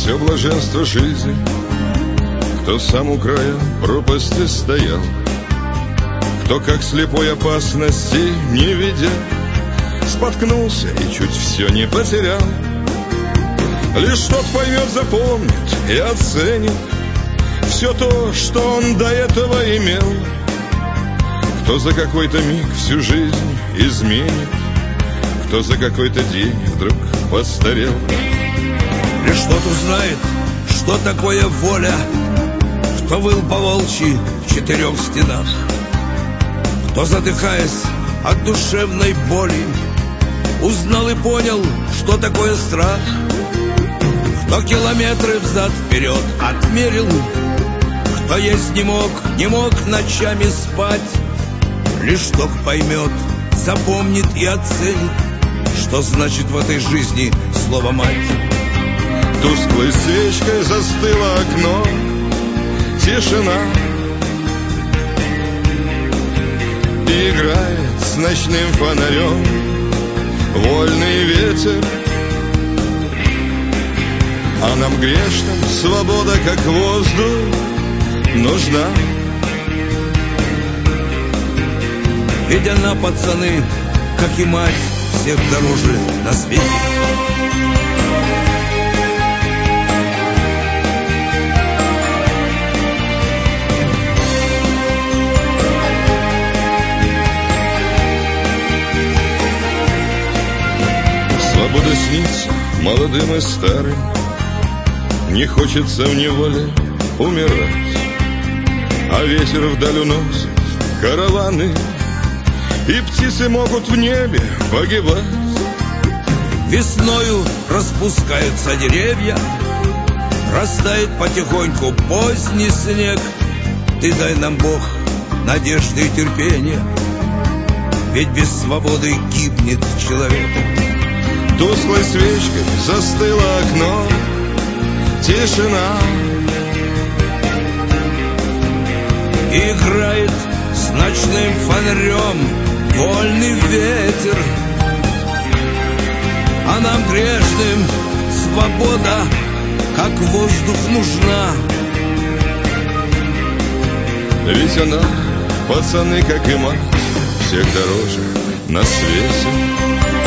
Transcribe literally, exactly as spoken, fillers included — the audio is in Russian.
все блаженство жизни, кто сам у края пропасти стоял, кто как слепой опасности не видя, споткнулся и чуть все не потерял. Лишь тот поймет, запомнит и оценит все то, что он до этого имел, кто за какой-то миг всю жизнь изменит, кто за какой-то день вдруг постарел. Лишь тот узнает, что такое воля, кто выл по волчьи в четырех стенах, кто, задыхаясь от душевной боли, узнал и понял, что такое страх, кто километры взад-вперед отмерил, кто есть не мог, не мог ночами спать. Лишь тот поймет, запомнит и оценит, что значит в этой жизни слово «мать». Тусклой свечкой застыло окно, тишина, и играет с ночным фонарем вольный ветер. А нам грешным свобода, как воздух, нужна. Ведь она, пацаны, как и мать, всех дороже на свете. Свобода снится молодым и старым, не хочется в неволе умирать, а ветер вдаль уносит караваны, и птицы могут в небе погибать. Весною распускаются деревья, растает потихоньку поздний снег. Ты дай нам, Бог, надежды и терпения, ведь без свободы гибнет человек. Тусклой свечкой застыло окно, тишина, играет с ночным фонарем вольный ветер. А нам грешным свобода, как воздух, нужна. Ведь она, пацаны, как и мать, всех дороже на свете.